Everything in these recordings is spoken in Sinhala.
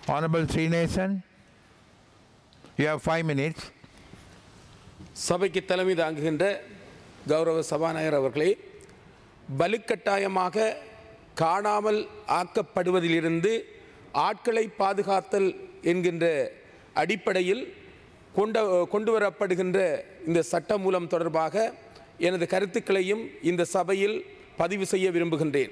Honorable Srinasan, you have 5 minutes. சபைக்கு தலைமை தாங்குகின்ற கௌரவ சபாநாயகர் அவர்களே, வலுக்கட்டாயமாக காணாமல் ஆக்கப்படுவதிலிருந்து ஆட்களை பாதுகாத்தல் என்கின்ற அடிப்படையில் கொண்டு வரப்படுகின்ற இந்த சட்டமூலம் தொடர்பாக எனது கருத்துக்களையும் இந்த சபையில் பதிவு செய்ய விரும்புகின்றேன்.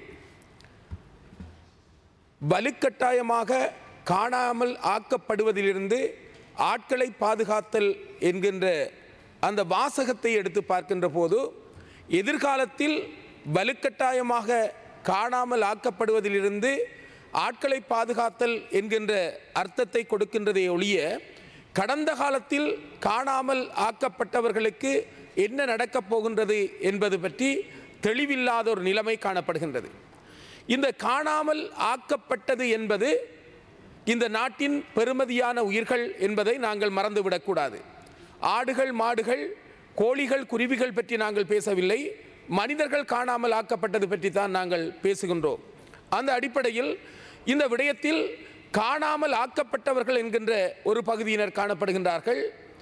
வலுக்கட்டாயமாக காணாமல் ஆக்கப்படுவதிலிருந்து ஆட்களை பாதுகாத்தல் என்கின்ற அந்த வாசகத்தை எடுத்து பார்க்கின்ற போது எதிர்காலத்தில் வலுக்கட்டாயமாக காணாமல் ஆக்கப்படுவதிலிருந்து ஆட்களை பாதுகாத்தல் என்கின்ற அர்த்தத்தை கொடுக்கின்றதை ஒழிய கடந்த காலத்தில் காணாமல் ஆக்கப்பட்டவர்களுக்கு என்ன நடக்கப் போகின்றது என்பது பற்றி தெளிவில்லாத ஒரு நிலைமை காணப்படுகின்றது. இந்த காணாமல் ஆக்கப்பட்டது என்பது இந்த நாட்டின் பெருமதியான உயிர்கள் என்பதை நாங்கள் மறந்துவிடக்கூடாது. ஆடுகள், மாடுகள், கோழிகள், குருவிகள் பற்றி நாங்கள் பேசவில்லை, மனிதர்கள் காணாமல் ஆக்கப்பட்டது பற்றி தான் நாங்கள் பேசுகின்றோம். அந்த அடிப்படையில் இந்த விடயத்தில் காணாமல் ஆக்கப்பட்டவர்கள் என்கின்ற ஒரு பகுதியினர் காணப்படுகின்றார்கள்,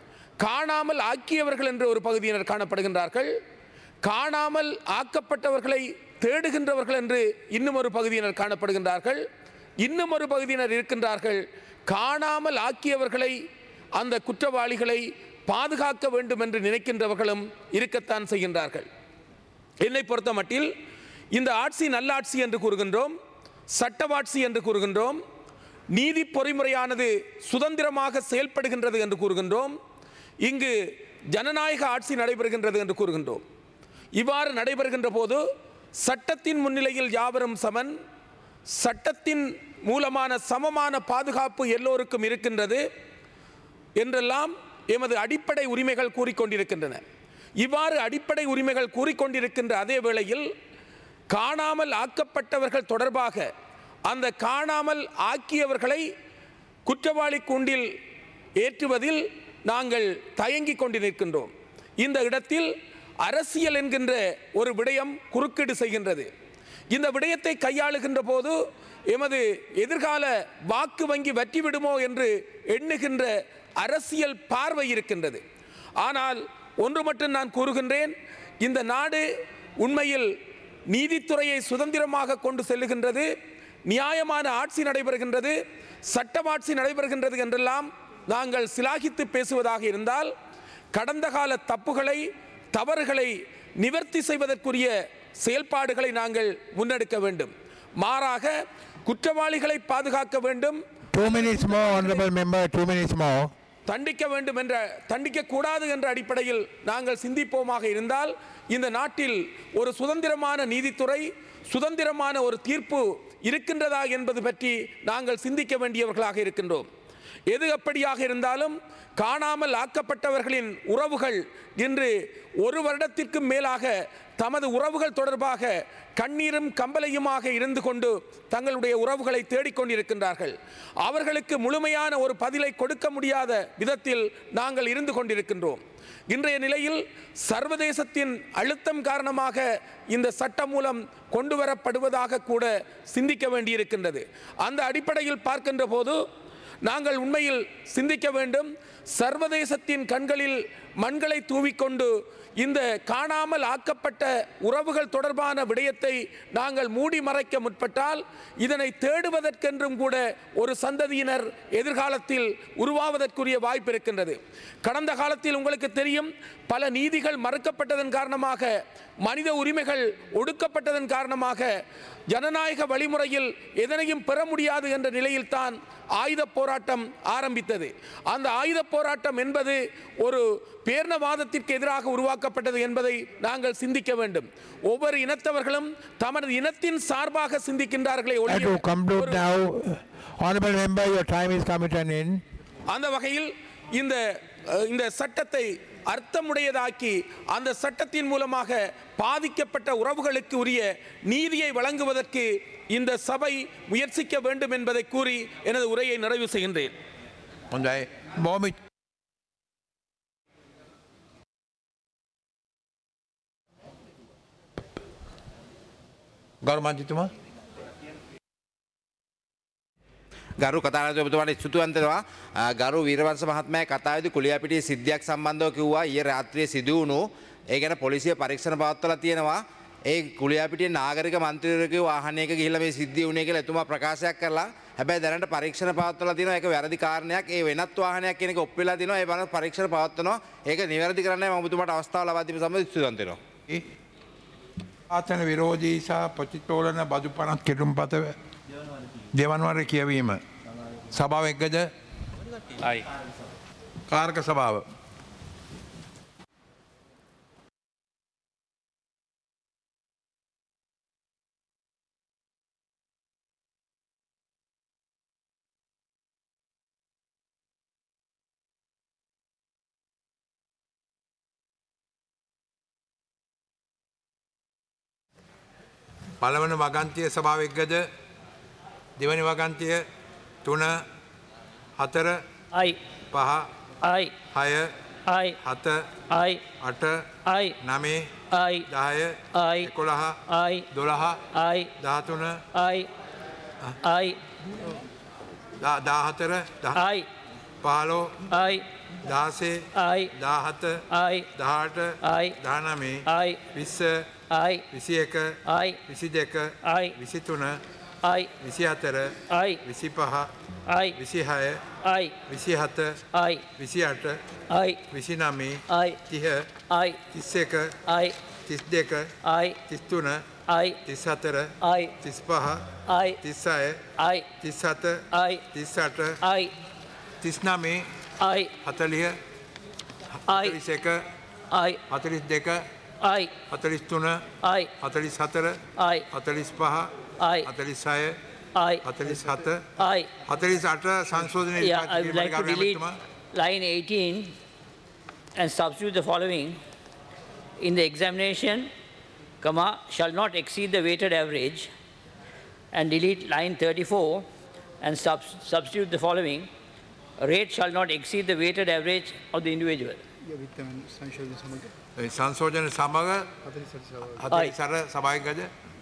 காணாமல் ஆக்கியவர்கள் என்ற ஒரு பகுதியினர் காணப்படுகின்றார்கள், காணாமல் ஆக்கப்பட்டவர்களை தேடுகின்றவர்கள் என்று இன்னும் ஒரு பகுதியினர் காணப்படுகின்றார்கள், இன்னும் ஒரு பகுதியினர் இருக்கின்றார்கள் காணாமல் ஆக்கியவர்களை, அந்த குற்றவாளிகளை பாதுகாக்க வேண்டும் என்று நினைக்கின்றவர்களும் இருக்கத்தான் செய்கின்றார்கள். என்னை பொறுத்த மட்டில் இந்த ஆட்சி நல்லாட்சி என்று கூறுகின்றோம், சட்டவாட்சி என்று கூறுகின்றோம், நீதி பொறிமுறையானது சுதந்திரமாக செயல்படுகின்றது என்று கூறுகின்றோம், இங்கு ஜனநாயக ஆட்சி நடைபெறுகின்றது என்று கூறுகின்றோம். இவ்வாறு நடைபெறுகின்ற போது சட்டத்தின் முன்னிலையில் யாவரும் சமன், சட்டத்தின் மூலமான சமமான பாதுகாப்பு எல்லோருக்கும் இருக்கின்றது என்றெல்லாம் எமது அடிப்படை உரிமைகள் கூறிக்கொண்டிருக்கின்றன. இவ்வாறு அடிப்படை உரிமைகள் கூறிக்கொண்டிருக்கின்ற அதே வேளையில் காணாமல் ஆக்கப்பட்டவர்கள் தொடர்பாக அந்த காணாமல் ஆக்கியவர்களை குற்றவாளி கூண்டில் ஏற்றுவதில் நாங்கள் தயங்கிக் கொண்டு நிற்கின்றோம். இந்த இடத்தில் அரசியல் என்கின்ற ஒரு விடயம் குறுக்கீடு செய்கின்றது. இந்த விடயத்தை கையாளுகின்ற போது எமது எதிர்கால வாக்கு வங்கி வெற்றி விடுமோ என்று எண்ணுகின்ற அரசியல் பார்வை இருக்கின்றது. ஆனால் ஒன்று மட்டும் நான் கூறுகின்றேன், இந்த நாடு உண்மையில் நீதித்துறையை சுதந்திரமாக கொண்டு செல்லுகின்றது, நியாயமான ஆட்சி நடைபெறுகின்றது, சட்டமாட்சி நடைபெறுகின்றது என்றெல்லாம் நாங்கள் சிலாகித்து பேசுவதாக இருந்தால் கடந்த கால தப்புகளை, தவறுகளை நிவர்த்தி செய்வதற்குரிய செயல்பாடுகளை நாங்கள் முன்னெடுக்க வேண்டும். மாறாக குற்றவாளிகளை பாதுகாக்க வேண்டும், 2 minutes more, honorable member, 2 minutes more. தண்டிக்க வேண்டும் என்ற, தண்டிக்க கூடாது என்ற அடிப்படையில் நாங்கள் சிந்திப்போமாக இருந்தால் இந்த நாட்டில் ஒரு சுதந்திரமான நீதித்துறை, சுதந்திரமான ஒரு தீர்ப்பு இருக்கின்றதா என்பது பற்றி நாங்கள் சிந்திக்க வேண்டியவர்களாக இருக்கின்றோம். எது அப்படியாக இருந்தாலும் காணாமல் ஆக்கப்பட்டவர்களின் உறவுகள் இன்று 1 வருடத்திற்கு மேலாக தமது உறவுகள் தொடர்பாக கண்ணீரும் கம்பலையுமாக இருந்து கொண்டு தங்களுடைய உறவுகளை தேடிக்கொண்டிருக்கின்றார்கள். அவர்களுக்கு முழுமையான ஒரு பதிலை கொடுக்க முடியாத விதத்தில் நாங்கள் இருந்து கொண்டிருக்கின்றோம். இன்றைய நிலையில் சர்வதேசத்தின் அழுத்தம் காரணமாக இந்த சட்டம் மூலம் கொண்டு வரப்படுவதாக கூட சிந்திக்க வேண்டியிருக்கின்றது. அந்த அடிப்படையில் பார்க்கின்ற போது நாங்கள் உண்மையில் சிந்திக்க வேண்டும். சர்வதேசத்தின் கண்களில் மண்களை தூவிக்கொண்டு இந்த காணாமல் ஆக்கப்பட்ட உறவுகள் தொடர்பான விடயத்தை நாங்கள் மூடி மறைக்க முற்பட்டால் இதனை தேடுவதற்கென்றும் கூட ஒரு சந்ததியினர் எதிர்காலத்தில் உருவாவதற்குரிய வாய்ப்பு இருக்கின்றது. கடந்த காலத்தில் உங்களுக்கு தெரியும், பல நீதிகள் மறுக்கப்பட்டதன் காரணமாக, மனித உரிமைகள் ஒடுக்கப்பட்டதன் காரணமாக ஜனநாயக வழிமுறையில் எதனையும் பெற முடியாது என்ற நிலையில்தான் ஆயுத போராட்டம் ஆரம்பித்தது. அந்த ஆயுத போராட்டம் என்பது ஒரு பேரினவாதத்திற்கு எதிராக உருவாக்கப்பட்டது என்பதை நாங்கள் சிந்திக்க வேண்டும். ஒவ்வொரு இனத்தவர்களும் தமது இனத்தின் சார்பாக சிந்திக்கின்றார்களே ஒழிய, அந்த வகையில் இந்த சட்டத்தை அர்த்தமுடையதாக்கி அந்த சட்டத்தின் மூலமாக பாதிக்கப்பட்ட உறவுகளுக்கு உரிய நீதியை வழங்குவதற்கு இந்த சபை முயற்சிக்க வேண்டும் என்பதை கூறி எனது உரையை நிறைவு செய்கின்றேன். ගරු කතානායක ඔබතුමාට ස්තුතිවන්ත වෙනවා. ගරු වීරවංශ මහත්මයා කතාවේදී කුලියාපිටියේ සිද්ධියක් සම්බන්ධව කිව්වා ඊයේ රාත්‍රියේ සිදු වුණු ඒ ගැන පොලිසිය පරීක්ෂණ පවත්වලා තියෙනවා. ඒ කුලියාපිටියේ නාගරික මන්ත්‍රීවරයෙකුගේ වාහනයක ගිහිල්ලා මේ සිද්ධිය වුණේ කියලා එතුමා ප්‍රකාශයක් කරලා හැබැයි දැනට පරීක්ෂණ පවත්වලා තියෙනවා. ඒක වැරදි කාරණයක්. ඒ වෙනත් වාහනයක් කියන එක ඔප්පු වෙලා තියෙනවා. ඒ බලන පරීක්ෂණ පවත්වනවා. ඒක නිවැරදි කරන්නයි මම ඔබතුමාට අවස්ථාව ලබා දීම සම්බන්ධව ස්තුතිවන්ත වෙනවා. ආතන විරෝධී සහ ප්‍රතිතෝලන බදු පනත් කෙටුම්පත දෙවන්වර කියවීම. සභාව එක්ගද කාර්ක සභාව. පළවන වගන්තිය සභාව එක්ගද දෙවනි වගන්තිය 3 4 I 5 I 6 I 7 I 8 I 9 I 10 I 11 I 12 I 13 I I 14 I 15 I 16 I 17 I 18 I 19 I 20 I 21 I 22 I 23 I 24 I 25 I 26 I 27 I 28 I 29 I 30 I 31 I 32 I 33 I 34 I 35 I 36 I 37 I 38 I 39 I 40 I 41 I 42 I 43 I 44 I 45 I 46 I 47 I 48 සංශෝධනය Yeah, I would like to delete line 18 and substitute the following. In the examination, comma, shall not exceed the weighted average, and delete line 34 and substitute the following. Rate shall not exceed the weighted average of the individual. සංශෝධන සමග 40 සභායකද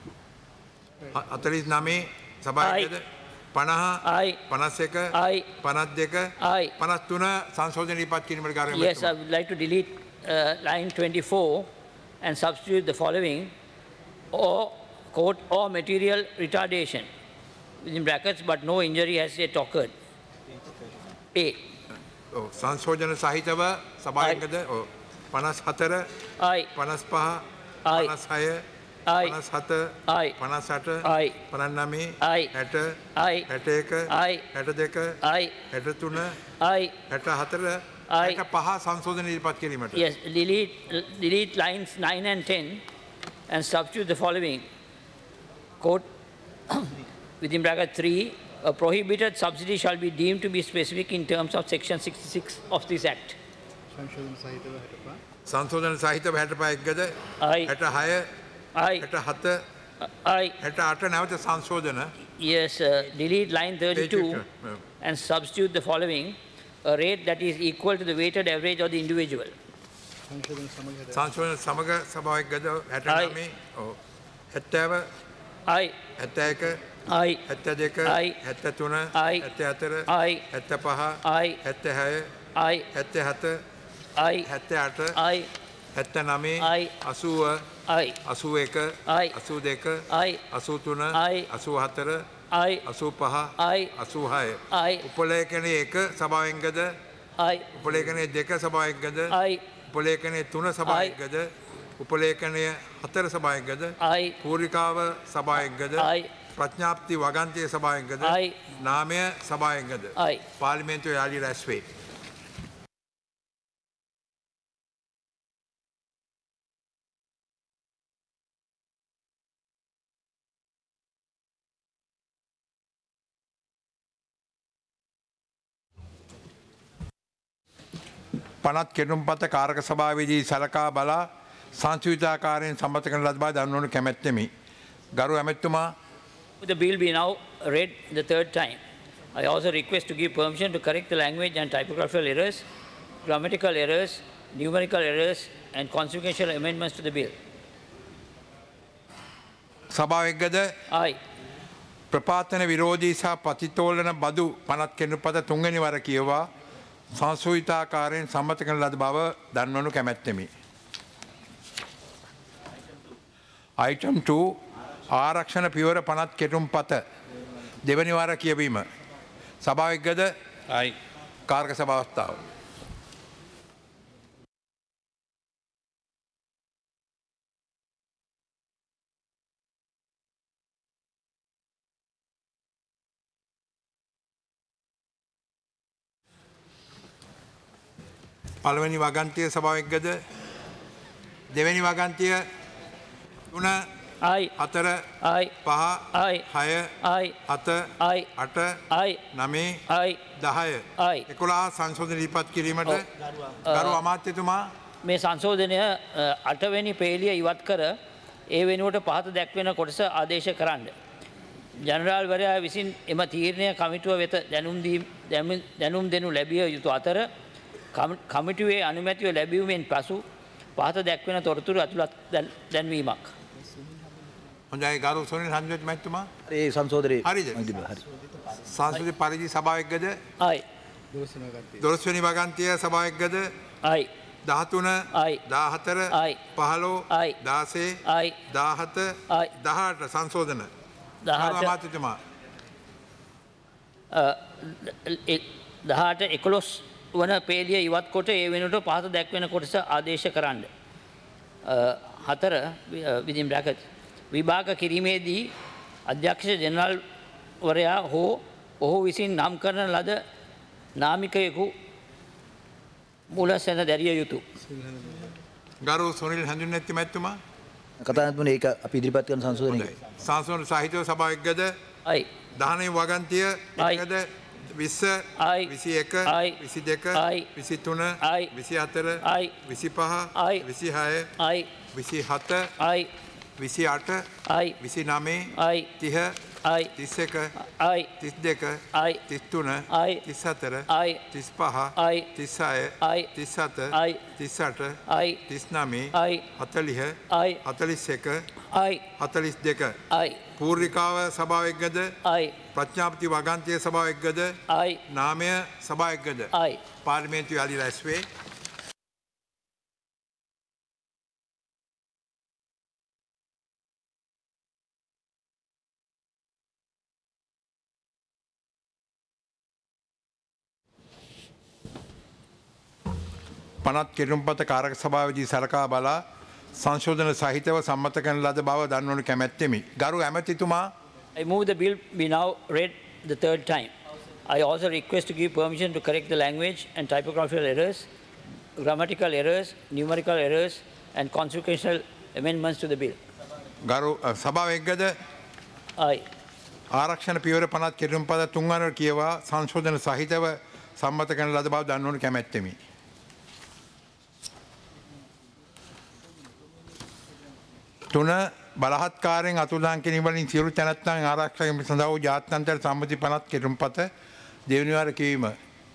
49 සභායකද 50 I 51 I 52 I 53 සංශෝධන ඉපත් කිරීමට කාර්යය Yes, I would like to delete line 24 and substitute the following. Or quote or material retardation within brackets, but no injury has yet occurred. A. සංශෝධන සහිතව සභායකද 54 I 55 I 56 I 57 I 58 I 59 I 60 I 61 I 62 I 63 I 64 I 65 සංශෝධන ඉදිරිපත් කිරීමට yes, delete lines 9 and 10 and substitute the following. Quote within bracket 3, a prohibited subsidy shall be deemed to be specific in terms of section 66 of this act. සංශෝධන සහිතව 65 එක්ගද I 66 I 67 I 68 නැවත සංශෝධන yes, delete line 32 Yeah. and substitute the following. A rate that is equal to the weighted average of the individual. සංශෝධන සමග සභාව එක්ගද 69 70 I 71 I 72 I 73 I 74 I 75 I 76 I 77 I 78 I 79 I 80 I 81 I 82 I 83 I 84 I 85 I 86 I උපලේඛනයේ 1 සභාවෙන්ගද I උපලේඛනයේ 2 සභාවෙන්ගද I උපලේඛනයේ 3 සභාවෙන්ගද උපලේඛනයේ 4 සභාවෙන්ගද I පූර්විකාව සභාවෙන්ගද I ප්‍රඥාප්ති වගන්තිය සභාවෙන්ගද I නාමය සභාවෙන්ගද I පාර්ලිමේන්තුවේ යාලි රැස් වේ. පනත් කෙටුම්පත කාරක සභාවේදී සලකා බලා සංචිතාකාරයෙන් සම්මත කරන ලද බව දන්වනු කැමැත්තෙමි. ගරු ඇමැතිතුමා The bill be now read the third time. I also request to give permission to correct the language and typographical errors, grammatical errors, numerical errors, and consequential amendments to the bill. සභාව එක්ගද I ප්‍රපාතන විරෝධී සහ පතිතෝලන බදු පනත් කෙනුපත තුන්ගනි වර කියවා සංසූහිතාකාරයෙන් සම්මත කරන ලද බව දන්වනු කැමැත්තෙමි. Item 2 ආරක්ෂණ පියවර පනත් කෙටුම් පත දෙවනි වාර කියවීම. සභාවක්ගද කාර්ක සභාවස්ථාව. පළවෙනි වගන්තිය සභාවක්ගද දෙවැනි වගන්තිය 3 Aye. 4 Aye. 5 Aye. 6 Aye. 7 Aye. 8 Aye. 9 Aye. 10 Aye. 11 සංශෝධන ඉදිරිපත් කිරීමට ගරු අමාත්‍යතුමා මේ සංශෝධනය 8 වෙනි පේලිය ඉවත් කර ඒ වෙනුවට පහත දැක්වෙන කොටස ආදේශ කරන්න. ජනරාල්වරයා විසින් එම තීරණය කමිටුව වෙත දැනුම් දෙනු ලැබිය යුතු අතර කමිටුවේ අනුමැතිව ලැබීමෙන් පසු පහත දැක්වෙන තොරතුරු ඇතුළත් දැන්වීමක්. හොඳයි ගරු සොනිල් හන්දේත් මැතිතුමා ඒ සංශෝධනයේ හරිද? සංසදීය පරිදි සභාවක්ගද Aye. 12 වෙනි වගන්තිය සභාවක්ගද Aye. 13 Aye. 14 Aye. 15 Aye. 16 Aye. 17 Aye. 18 සංශෝධන. ගරු 18 අමාත්‍යතුමා 18 11 වන පේලිය ඉවත් කොට ඒ වෙනුවට පහත දැක්වෙන කොටස ආදේශ කරන්න. 4 within bracket විභාග කිරීමේදී අධ්‍යක්ෂ ජනරාල් වරයා හෝ ඔහු විසින් නම් කරන ලද නාමිකයෙකු මුලසැන දැරිය යුතු. ගරු සොනිල් හැඳුන්වැත්ති මැතිතුමා කතානාත්මනේ ඒක අපි ඉදිරිපත් කරන සංශෝධනයක සංශෝධන සාහිත්‍ය සභාවක්ගද Aye. 19 වගන්තිය Aye. එකද 20 Aye. 21 Aye. 22 Aye. 23 Aye. 24 Aye. 25 Aye. 26 Aye. 27 Aye. 28 Aye. 29 Aye. 30 Aye. 31 Aye. 32 Aye. 33 Aye. 34 Aye. 35 Aye. 36 Aye. 37 Aye. 38 Aye. 39 Aye. 40 Aye. 41 Aye. 42 Aye. පූර්විකාව සභාවක්ගද Aye. ප්‍රඥාපති වගන්තිය සභාවක්ගද Aye. නාමය සභාවක්ගද Aye. පාර්ලිමේන්තුවේ අලි රැස්වේ පනත් කෙටුම්පත කාරක සභාවදී සලකා බලා සංශෝධන සහිතව සම්මත කරන ලද බව දන්වනු කැමැත්තෙමි. ගරු ඇමතිතුමා I move the bill be now read the third time. I also request to give permission to correct the language and typographical errors, grammatical errors, numerical errors, and consequential amendments to the bill. ගරු සභාවක්ගද Aye. ආරක්ෂණ පියවර පනත් කෙටුම්පත තුන්වර කියවා සංශෝධන සහිතව සම්මත කරන ලද බව දන්වනු කැමැත්තෙමි. තුන බලහත්කාරයෙන් අතුරුදහන් කිරීම වලින් සියලු තැනැත්තන් ආරක්ෂා කිරීම සඳහා වූ ජාත්‍යන්තර සම්මති පනත් කෙටුම්පත දෙවැනි වාර කියවීම.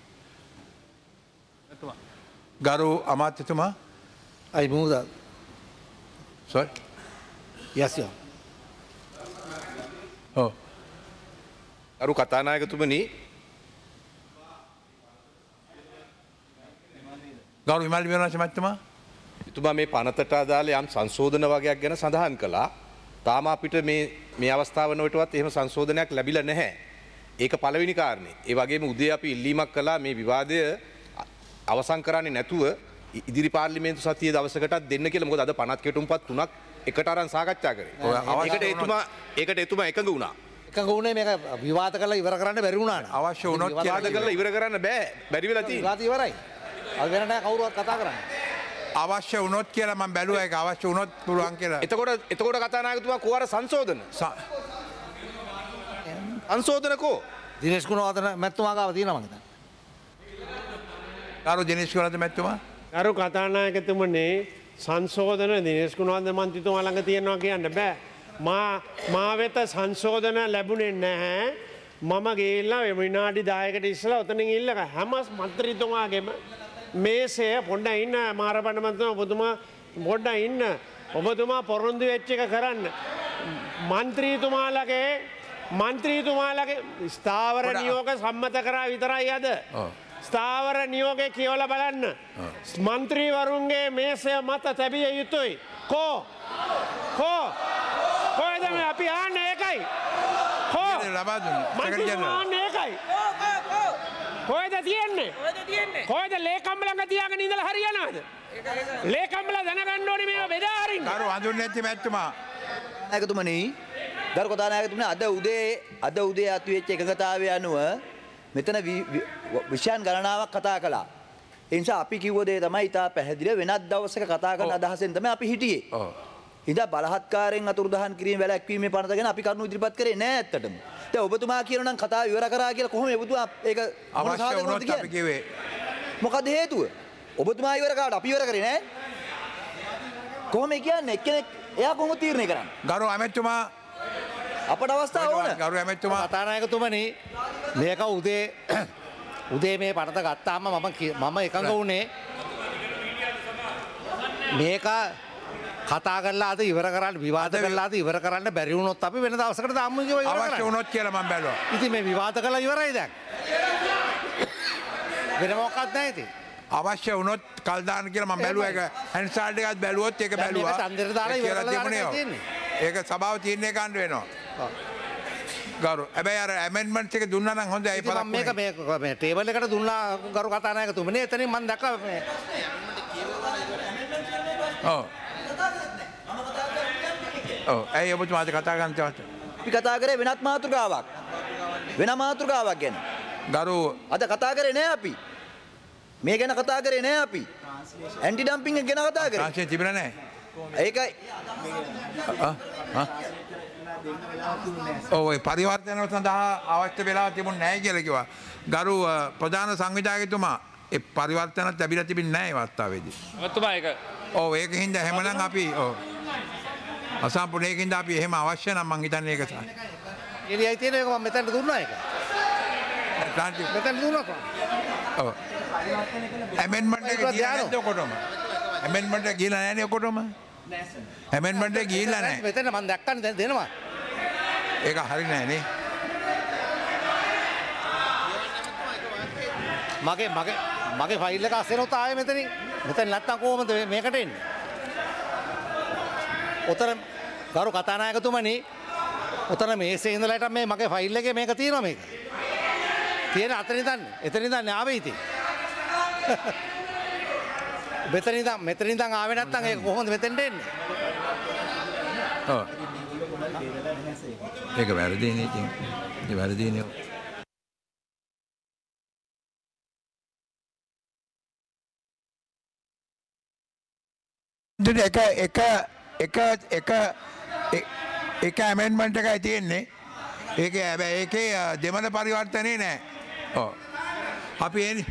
ගරු අමාත්‍යතුමා I move that. sorry Yes, sir. ඔව් අරු කතානායකතුමනි ගරු විමල් විමර්ශන මහත්මයා එතුමා මේ පනතට අදාළ යම් සංශෝධන වගයක් ගැන සඳහන් කළා. තාම අපිට මේ අවස්ථාව වනකොටවත් එහෙම සංශෝධනයක් ලැබිලා නැහැ. ඒක පළවෙනි කාරණේ. ඒ වගේම උදේ අපි ඉල්ලීමක් කළා මේ විවාදය අවසන් කරන්නේ නැතුව ඉදිරි පාර්ලිමේන්තු සතියේ දවසකටත් දෙන්න කියලා. මොකද අද 50 කෙටුම්පත් තුනක් එකට අරන් සාකච්ඡා කරේ. ඒකට එතුමා එකඟ වුණා. එකඟ වුණේ මේක විවාද කරලා ඉවර කරන්න බැරි වුණා නේ. අවශ්‍ය වුණොත් විවාද කරලා ඉවර කරන්න බෑ. බැරි වෙලා තියෙනවා. විවාද ඉවරයි. අද වෙන නෑ කවුරුවත් කතා කරන්නේ. අවශ්‍ය වුණොත් කියලා මම බැලුවා ඒක අවශ්‍ය වුණොත් පුළුවන් කියලා. එතකොට කතානායකතුමා කෝ අර සංශෝධන සංශෝධනකෝ දිනේෂ් ගුණවර්ධන මැතිතුමා ගාව තියෙනවා මං හිතන්නේ. ගරු දිනේෂ් ගුණවර්ධන මැතිතුමා ගරු කතානායකතුමනේ සංශෝධන දිනේෂ් ගුණවර්ධන මන්ත්‍රීතුමා ළඟ තියෙනවා කියන්න බෑ. මා වෙත සංශෝධන ලැබුණේ නැහැ. මම ගිහිල්ලා විනාඩි 10කට ඉස්සෙල්ලා ඔතනින් ඉල්ලක හැම මන්ත්‍රීතුමාගෙම මේසය පොඩ්ඩක් ඉන්න මාරපන්න මන්ත්‍රීතුමා ඔබතුමා පොඩ්ඩක් ඉන්න. ඔබතුමා පොරොන්දු වෙච්ච එක කරන්න. මන්ත්‍රීතුමාලගේ මන්ත්‍රීතුමාලගේ ස්ථාවර නියෝග සම්මත කරා විතරයි අද. ස්ථාවර නියෝගය කියවල බලන්න. මන්ත්‍රීවරුන්ගේ මේසය මත තැබිය යුතුයි. කොයිද අපි ආන්න ඒකයි. මන්ත්‍රීතුමාන්න ඒකයි. කොයිද තියෙන්නේ? කොයිද ලේකම්ලඟ තියාගෙන ඉඳලා හරියනවද? ලේකම්ලා දැනගන්න ඕනේ මේවා බෙදා හරින්න. කරු හඳුන්නේ නැති මැතිතුමා. නායකතුමනි ගරු කතානායකතුමනි අද උදේ ඇතිවෙච්ච එකගතාවය අනුව මෙතන විෂයන් ගණනාවක් කතා කළා. ඒ නිසා අපි කිව්ව දේ තමයි ඉතා පැහැදිලිව වෙනත් දවසක කතා කරන අදහසෙන් තමයි අපි හිටියේ. ඉතින් බලහත්කාරයෙන් අතුරුදහන් කිරීම වැළැක්වීමේ පනත ගැන අපි කරුණු ඉදිරිපත් කරේ නෑ ඇත්තටම. දැන් ඔබතුමා කියනවා නම් කතාව ඉවර කරා කියලා කොහොමද ඔබතුමා ඒක අවශ්‍ය වුණොත් අපි කිව්වේ. මොකද හේතුව? ඔබතුමා ඉවර කරාට අපි ඉවර කරේ නෑ. කොහොම කියන්නේ එක්කෙනෙක් එයා කොහොමද තීරණය කරන්නේ? ගරු ඇමැතිතුමා අපට අවස්ථාව ඕන. ගරු ඇමැතිතුමා කතානායකතුමනි මේක උදේ මේ පනත ගත්තාම මම එකඟ වුණේ මේක කතා කරලා අද ඉවර කරන්න විවාද කරලා අද ඉවර කරන්න බැරි වුණොත් අපි වෙන දවසකට දාමු ඉවර කරන්න. අවශ්‍ය වුණොත් කියලා මම බැලුවා. ඉතින් මේ විවාද කරලා ඉවරයි දැන්. වෙන මොකක්ද නැහැ ඉතින්. අවශ්‍ය වුණොත් කල් දාන්න කියලා මම බැලුවා. ඒක හැන්සාල්ට් එකත් බැලුවොත් ඒක බැලුවා. මේක තන්දර දාලා ඉවර කරලා තියෙන්නේ. ඒක සභාව තීරණය ගන්න වෙනවා. ගරු හැබැයි අර ඇමෙන්ඩ්මන්ට්ස් එක දුන්නා නම් හොඳයි. ඒ පළක් මේ ටේබල් එකට දුන්නා ගරු කතානායකතුමනි. එතනින් මම දැක්කා මේ ඇයි ඔබතුමාද කතා කරන්න තවත්? අපි කතා කරේ වෙනත් මාතෘකාවක්. වෙන මාතෘකාවක් ගැන. ගරු අද කතා කරේ නෑ අපි. මේ ගැන කතා කරේ නෑ අපි. ඇන්ටි ඩම්පින් එක ගැන කතා කරේ. ට්‍රාන්ස්ලේට් තිබුණා නෑ. ඒකයි. ඔව් ඒ පරිවර්තන සඳහා අවශ්‍ය වෙලාව තිබුණ නැහැ කියලා කිව්වා. ගරු ප්‍රධාන සංවිධායකතුමා ඒ පරිවර්තන ලැබිලා තිබෙන්නේ නැහැ මේ අවස්ථාවේදී. ඔබතුමා ඒක ඔව් ඒකින්ද එහෙමනම් අපි ඔව් අසම්පූර්ණයකින්ද අපි එහෙම අවශ්‍ය නම් මං හිතන්නේ ඒක තමයි. එළියයි තියෙන එක මම මෙතනට දුන්නා ඒක. මෙතන දුන්නා කොහොමද? ඔව්. ඇමෙන්ඩ්මන්ට් එක ගියා නැද්ද ඔකොටම? ඇමෙන්ඩ්මන්ට් එක ගිහලා නැහැ නේ ඔකොටම? ඇමෙන්ඩ්මන්ට් එක ගිහිල්ලා නැහැ. මෙතන මම දැක්කනේ දැන් දෙනවා. ඒක හරි නෑ නේ. මගේ ෆයිල් එක අස්සෙනොත් ආයේ මෙතනින්. මෙතන නැත්තම් කොහොමද මේකට එන්නේ? උතර ගරු කතානායකතුමනි උතන මේසේ ඉඳලා හිටන් මේ මගේ ෆයිල් එකේ මේක තියෙනවා මේක. තියෙන එතන ඉඳන් ආවේ ඉතින්. මෙතන ඉඳන් ආවේ නැත්තම් ඒක කොහොමද මෙතෙන්ට එන්නේ? ඔව්. ඒක වැරදිනේ ඉතින්. ඒ වැරදිනේ. එක ඇමෙන්ඩ්මන්ට් එකයි තියෙන්නේ. ඒකේ හැබැයි ඒකේ දෙමළ පරිවර්තනේ නැහැ. ඔව්. අපි එන්නේ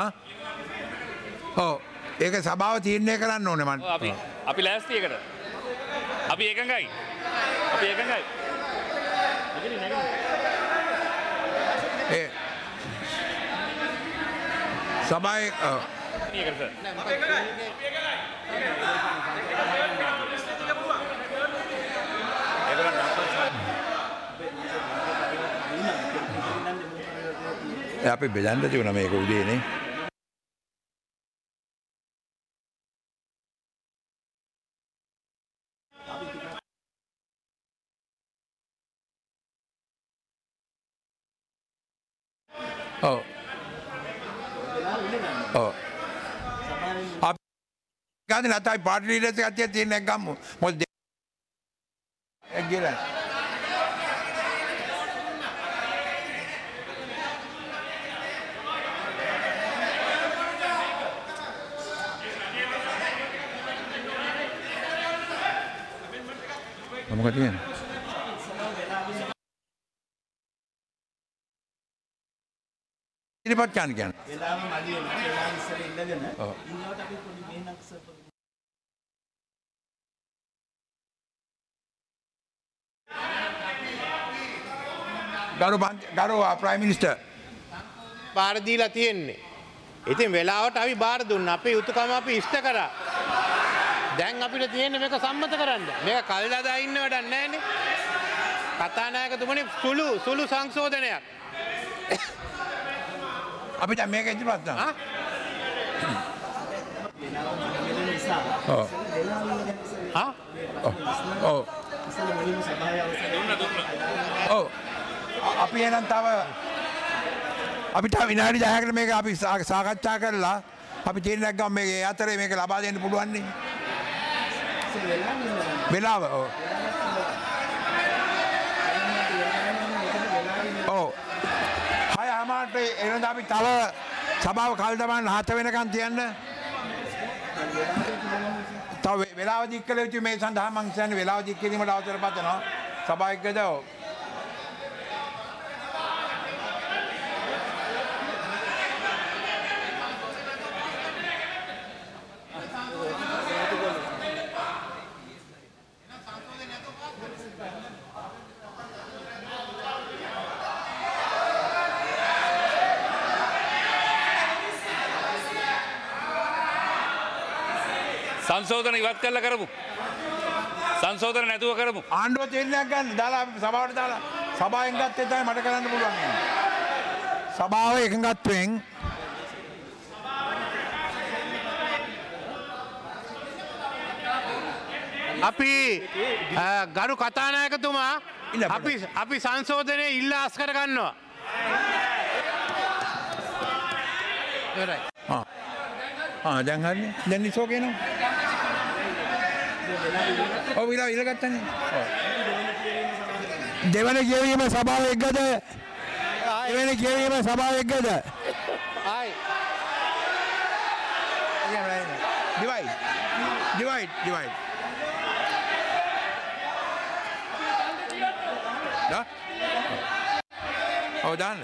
ඔව්. ඒක සභාව තීරණය කරන්න ඕනේ මන්. අපි ලෑස්ති එකට. අපි එකඟයි. ඒ සභාවේ අපි බෙදන්න තිබුණා මේක උදේනේ. ඔව්. අපි ගානේ නැතයි පාර්ටි ලීඩර්ස් කට්ටිය තියෙන එක ගම්මු. මොකද ඒක ගිහලා මොකද කියන්නේ? ඉරිපත් ගන්න කියන්නේ. වෙලාව මදි වෙනවා. වෙලාව ඉස්සර ඉඳගෙන ඉන්නවට අපි පොඩි මෙහෙණක් ගරු ප්‍රයිම් මිනිස්ටර් බාර දීලා තියෙන්නේ. ඉතින් වෙලාවට අපි බාර දුන්නා. අපේ යුතුයකම අපි ඉෂ්ට කරා. දැන් අපිට තියෙන්නේ මේක සම්මත කරන්න. මේක කල් දාලා ඉන්න වැඩක් නැහැනේ. කතානායකතුමනි සුළු සංශෝධනයක්. අපි දැන් මේක ඉදිරිපත් කරනවා. ඔව්. අපි එහෙනම් තව අපිට විනාඩි 10කට මේක අපි සාකච්ඡා කරලා අපි තීරණයක් ගමු මේක අතරේ මේක ලබා දෙන්න පුළුවන් නේ. වෙලාව ඔව්. ඔව්. 6:00ට එනද අපි තව සභාව කල් දමන්න 7 වෙනකන් තියන්න. තව වෙලාව දික් කළ යුතු මේ සඳහා මං කියන්නේ වෙලාව දික් කිරීමට අවසර පතනවා. සභාවකද සංශෝධන ඉවත් කරලා කරමු. සංශෝධන නැතුව කරමු. ආණ්ඩුව තීරණයක් ගන්න දාලා අපි සභාවට දාලා සභාවෙන් ගත්තේ තමයි මට කරන්න පුළුවන්. සභාව එකඟත්වයෙන් අපි ගරු කතානායකතුමා අපි සංශෝධනය ඉල්ලා අස් කර ගන්නවා. දැන් හරිනේ. දැන් ඉසෝ කියනවා. ඔව් ඉල ගත්තනේ. දෙවන කියවීම සභාව එක්කද? දෙවන කියවීම සභාව එක්කද? ආයි. divide. dah? Oh, dah.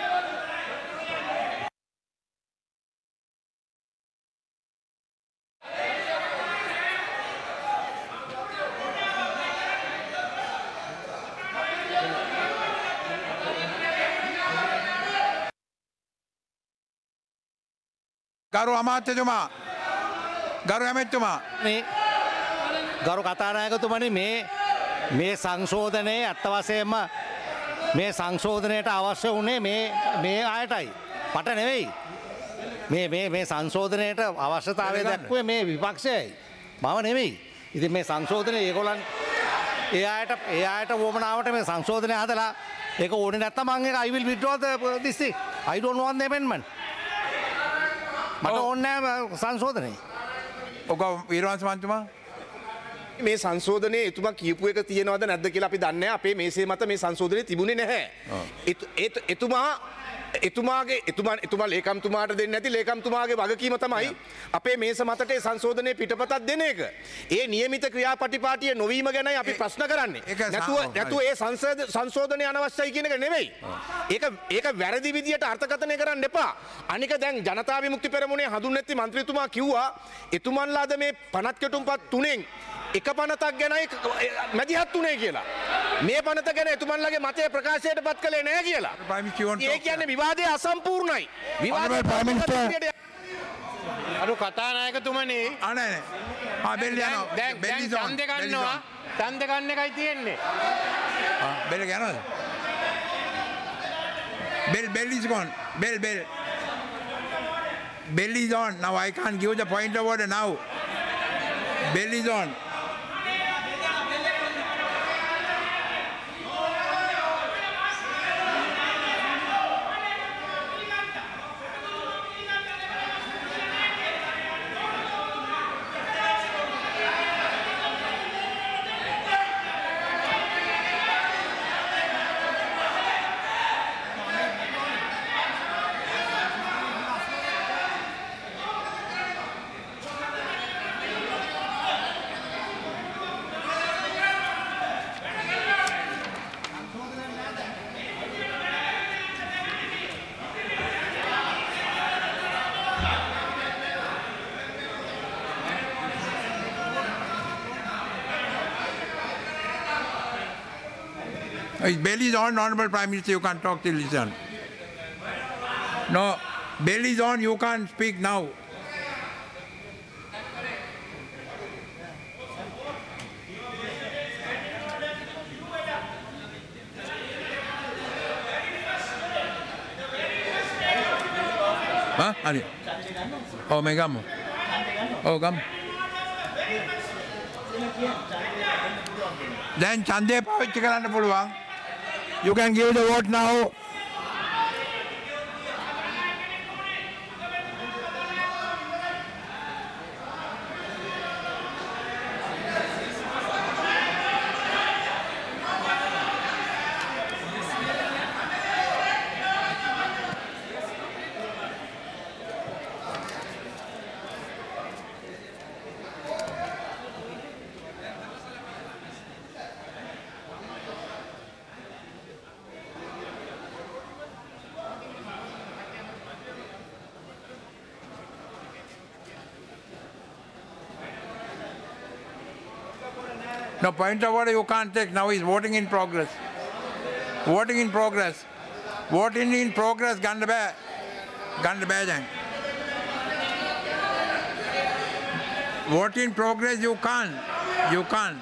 ගරු අමාත්‍යතුමා ගරු ඇමැතිතුමා ගරු කතානායකතුමනි මේ සංශෝධනයේ අත්ත වශයෙන්ම මේ සංශෝධනයට අවශ්‍ය වුණේ මේ අයටයි පට නෙවෙයි මේ සංශෝධනයට අවශ්‍යතාවය දක්වුවේ මේ විපක්ෂයයි මම නෙවෙයි. ඉතින් මේ සංශෝධනය ඒගොල්ලන් ඒ අයට වුවමනාවට මේ සංශෝධනය හදලා ඒක ඕනේ නැත්තම් මම ඒක I will withdraw this thing. I don't want the amendment. මට ඕනේ නැහැ සංශෝධනය. ඔක වීරවංශ මන්ත්‍රීතුමා මේ සංශෝධනයේ එතුමා කියපු එක තියෙනවද නැද්ද කියලා අපි දන්නේ නැහැ. අපේ මේසේ මත මේ සංශෝධනය තිබුණේ නැහැ. එතුමා ලේකම්තුමාට දෙන්නේ නැති ලේකම්තුමාගේ වගකීම තමයි අපේ මේස මතට ඒ සංශෝධනයේ පිටපතක් දෙන එක. ඒ નિયમિત ක්‍රියාපටිපාටිය නොවීම ගැනයි අපි ප්‍රශ්න කරන්නේ. නැතුව ඒ සංශෝධනය අනවශ්‍යයි කියන එක නෙවෙයි. ඒක වැරදි විදියට අර්ථකථනය කරන්න එපා. අනික දැන් ජනතා විමුක්ති පෙරමුණේ හඳුන්වන්නේ මන්ත්‍රීතුමා කිව්වා එතුමන්ලාද මේ පනත් කෙටුම්පත් තුනෙන් එක පනතක් ගැනයි මැදිහත් උනේ කියලා. මේ පනත ගැන එතුමන්ලගේ මතය ප්‍රකාශයට පත් කළේ නැහැ කියලා. ඒ කියන්නේ විවාදය අසම්පූර්ණයි. අරු කතානායකතුමනි අනේ බෙල්ල යනවා. දැන් ඡන්දේ ගන්නවා. ඡන්ද ගන්න එකයි තියෙන්නේ. බෙල්ල යනවද? Bell is gone. Bell. Bell is on. Now I can't give the point of order now. Bell is on. Bell is on, Honorable Prime Minister, you can't talk till it's on. No, bell is on, you can't speak now. හරි. ඔව් මේ ගමු. ඔව් ගමු. දැන් ඡන්දය පාවිච්චි කරන්න පුළුවන්. You can give the vote now. No, point of order you can't take. Now is voting in progress. Voting in progress. Voting in progress, Ganda Bajang. Vote in progress, you can't. You can't.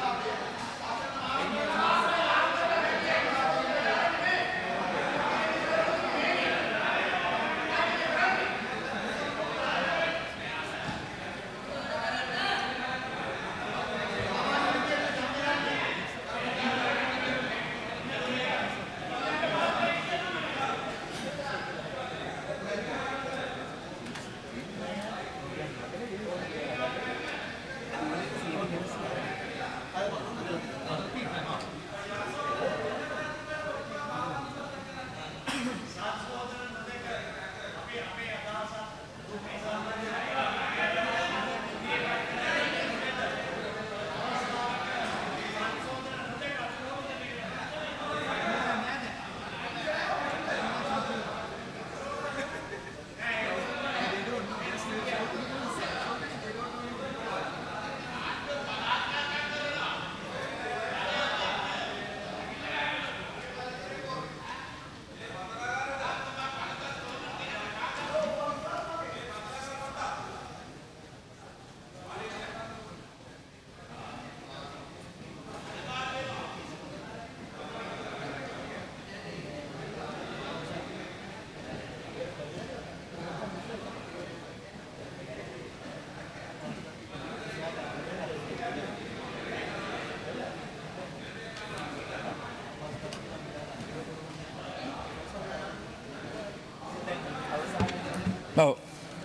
Oh.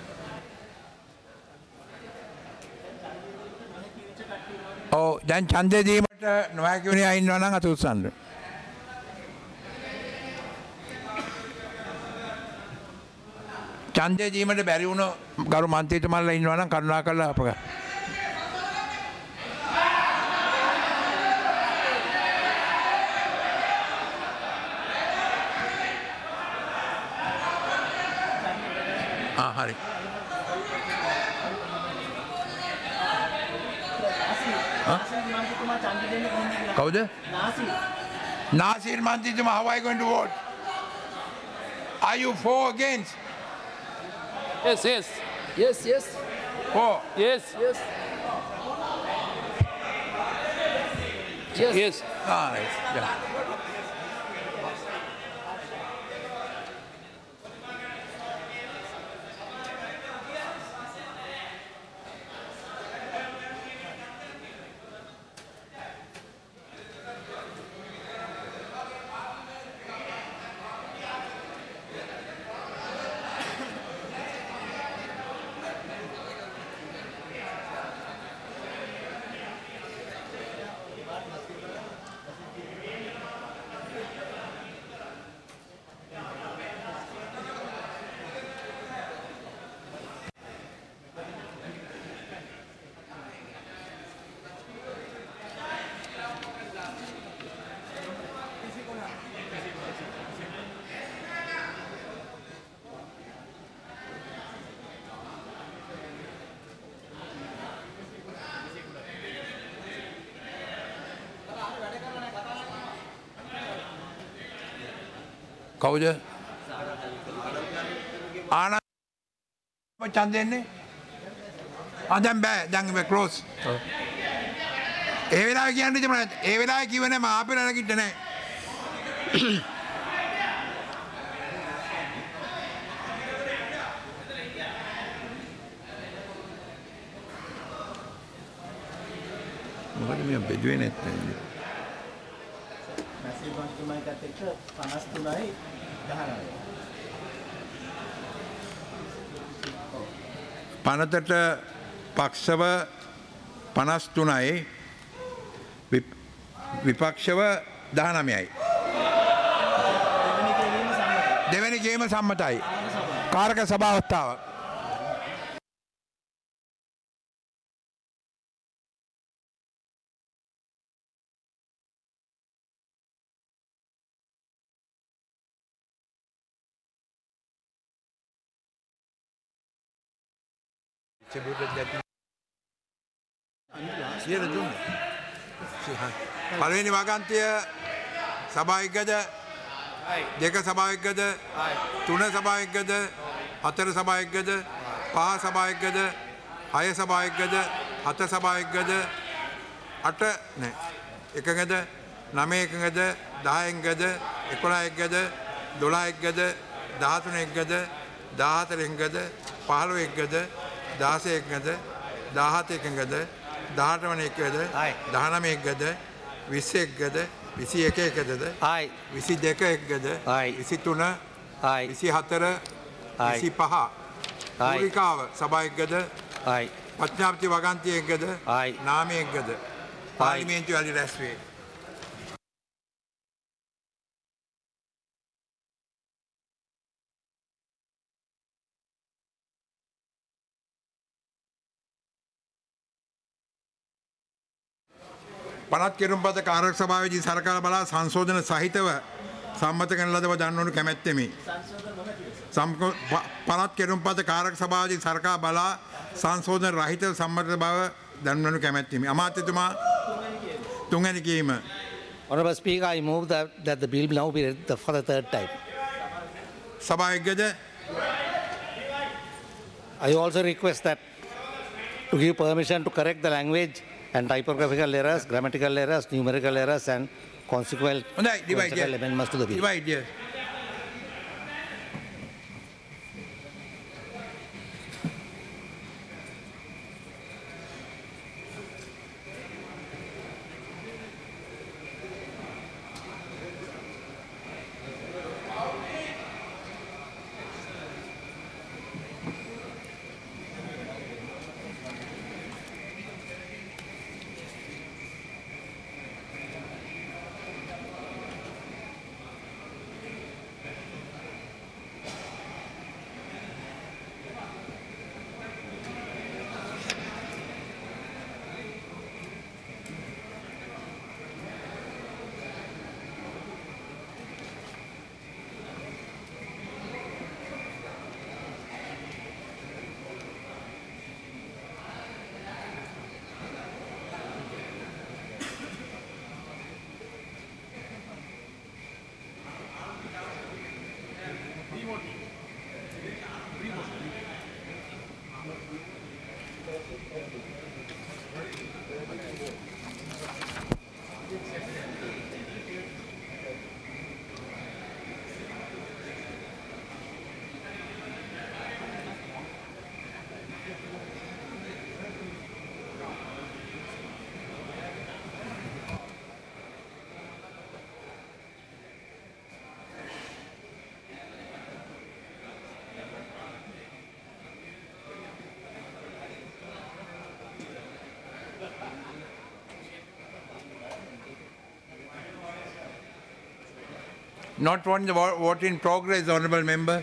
Oh, දැන් ඡන්දය දීමට නොහැකි වුණේ අය ඉන්නවා නම් අත උස්සන්න. ඡන්දය දීමට බැරි වුණ ගරු මන්ත්‍රීතුමාලා ඉන්නවා නම් කරුණාකරලා අපග. හරි. කවුද? Nasir Mantituma, how are you going to vote? Are you for or against? Yes, yes. Yes, yes. For? Yes. Yes. Yes. Yes. Ah, yeah. කවුද? ආනන්ද ඡන්ද දෙන්නේ? දැන් බෑ. දැන් මේ ක්ලෝස්. ඒ වෙලාවේ කියන්නේ තිබුණා. ඒ වෙලාවේ කිව්වේ නෑ මම ආපෙ නැගිට නෑ. මොකද මේ බෙදුවේ නැත්නම් නැසී පන්තිමයිකත් එක්ක 53යි 19යි. පනතට පක්ෂව 53යි විපක්ෂව 19යි. දෙවැනි ගේම සම්මතයි. කාරක සභාවස්ථාව. පළවෙනි වගන්තිය සභාවිකද දෙක සභාවිකද තුන සභාවිකද හතර සභාවිකද පහ සභාවිකද හය සභාවිකද හත සභාවිකද අට නෑ එකකද 9 එකකද 10 එකකද 11 එකකද 12 එකකද 13 එකකද 14 එකකද 15 එකකද 16 එකකද 17 එකකද 18 වන එකකද 19 එකකද 20 එකකද 21 එකකද 22 එකකද 23 24 25 මූලිකාව සභා එකකද පත්‍යාපති වගන්තිය එකකද නාමය එකකද පාර්ලිමේන්තුව අලි රැස් වේ. පනත් කෙරුම්පත කාරක සභාවේදී සරකාර බලා සංශෝධන සහිතව සම්මත කරන ලදව දන්වනු කැමැත්තෙමි. පනත් කෙරුම්පත කාරක සභාවේදී සරකාර බලා සංශෝධන රහිතව සම්මත බව දන්වනු කැමැත්තෙමි. අමාත්‍යතුමා තුන්වැනි කීම. Honorable Speaker, I move that the bill now be read for the third time. සභාවකද I also request that to give permission to correct the language and typographical errors, grammatical errors, numerical errors and consequential amendments to the bill. Divide, yes. Not on the vote in progress, honourable member.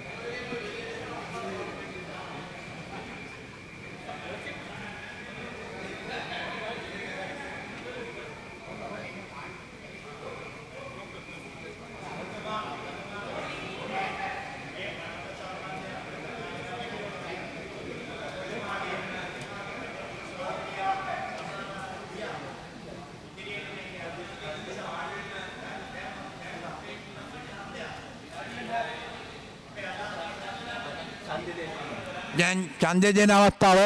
දැන් ඡන්දය දෙන අවස්ථාව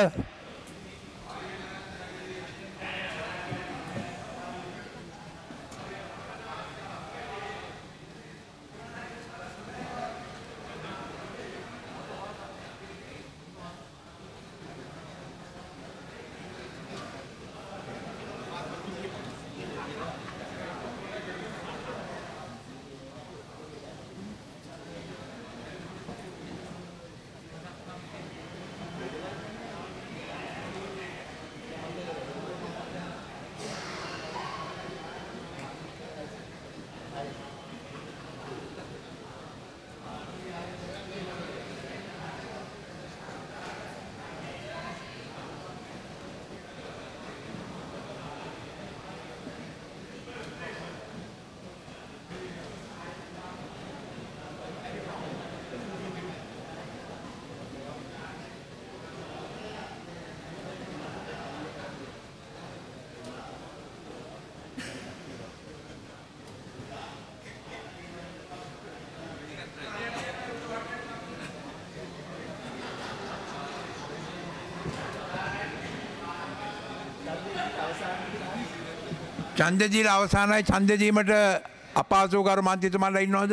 ඡන්දදීලා අවසානයි ඡන්දදීමට අපහසු කරු මන්ත්‍රීතුමාලා ඉන්නවද?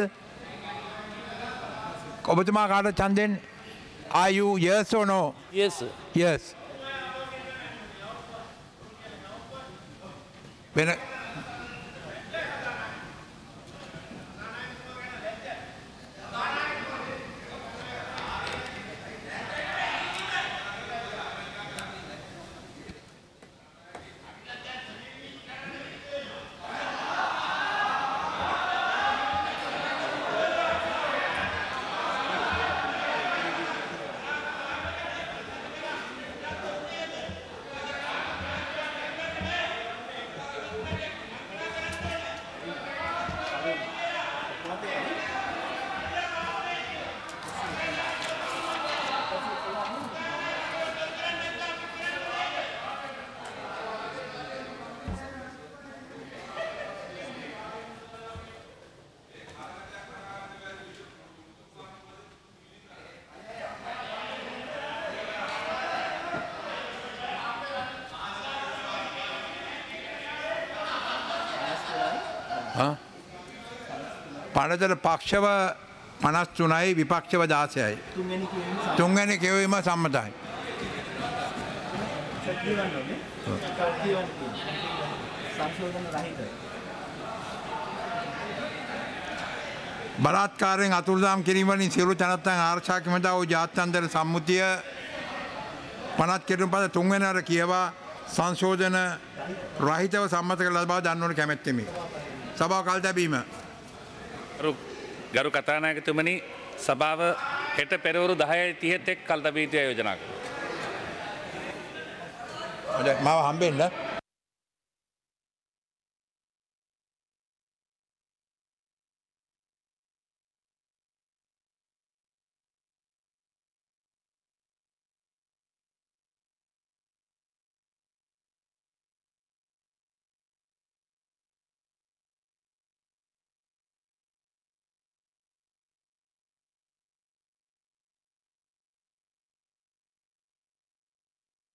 ඔබතුමා කාට ඡන්දෙන්? Are you yes or no? Yes, sir. Yes. වෙන පනතට පක්ෂව 53යි විපක්ෂව 16යි. තුන්වෙනි කියවීම සම්මතයි. බලාත්කාරයෙන් අතුරුදහම් කිරීම වලින් සියලු ජනතාවන් ආරක්ෂා කිරීමට වූ ජාත්‍යන්තර සම්මුතිය 50 කෙරුම්පත තුන්වෙනිවර කියවා සංශෝධන රහිතව සම්මත කළ බව දන්වන කැමැත්තෙමි. සභාව කල් තැබීම. ගරු කතානායකතුමනි සභාව හෙට පෙරවරු 10:30 එක් කල් තැබීමට යෝජනා කරනවා. මාව හම්බෙන්න